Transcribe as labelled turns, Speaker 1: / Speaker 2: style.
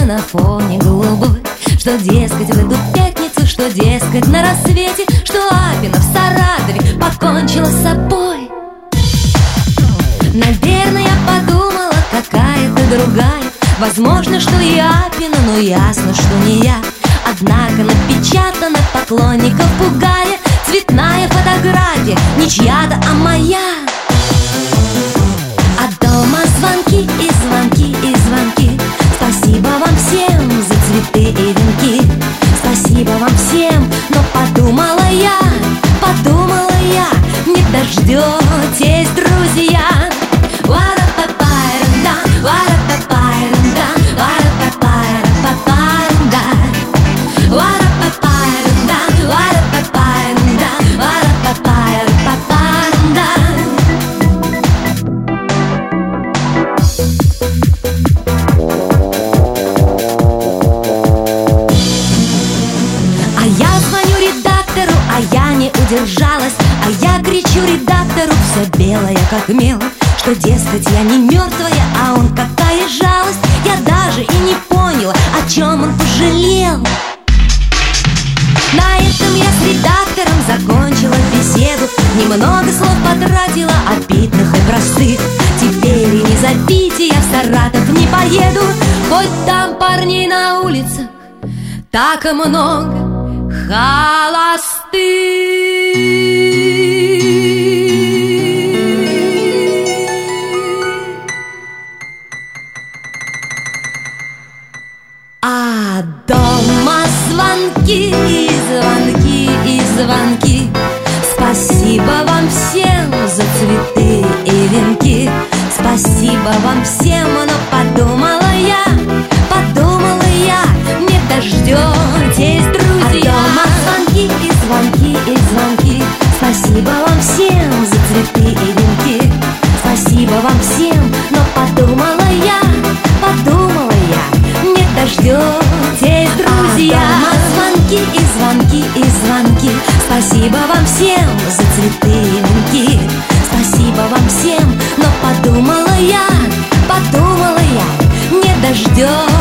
Speaker 1: снится на фоне голубой, что, дескать, в эту пятницу, что, дескать, на рассвете, что Апина в Саратове покончила с собой. Наверное, я подумала, какая-то другая. Возможно, что и Апина, но ясно, что не я. Однако напечатана поклонников пугая цветная фотография, не чья-то, а моя. А дома звонки и звонки и звонки. Спасибо вам всем за цветы и венки. Спасибо вам всем, но подумала я, не дождетесь, друзья. Удержалась, а я кричу редактору, все белое как мел, что, дескать, я не мертвая, а он какая жалость. Я даже и не поняла, о чем он пожалел. На этом я с редактором закончила беседу, немного слов потратила, обидных и простых. Теперь и не зовите, я в Саратов не поеду, хоть там парней на улицах так много холостых. А дома звонки и звонки и звонки. Спасибо вам всем за цветы и венки. Спасибо вам всем, но подумала я, не дождетесь, друзья. А дома звонки и звонки и звонки. Спасибо вам всем за цветы и венки. Спасибо вам всем, но подумала я, не дождетесь, друзья. А дома звонки и звонки и звонки. Спасибо вам всем за цветы и венки. Спасибо вам всем, но подумала я, не дождетесь.